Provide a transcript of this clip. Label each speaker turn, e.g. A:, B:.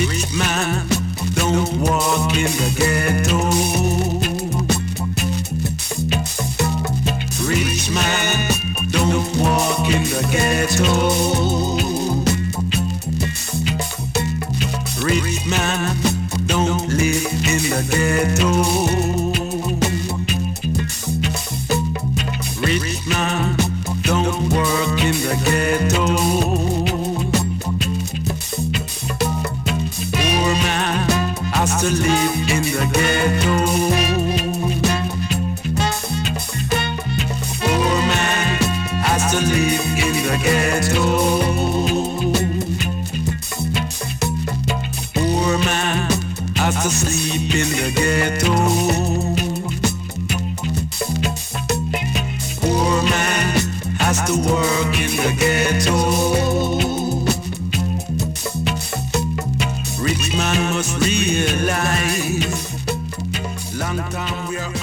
A: Rich man don't walk in the ghetto. Rich man don't walk in the ghetto. Rich man don't live in the ghetto. Rich man don't work in the ghetto. Poor man has to live in the ghetto. Poor man has to live in the ghetto. Poor man has to sleep in the ghetto. Poor man has to work in the ghetto. Rich man must realize, long time we are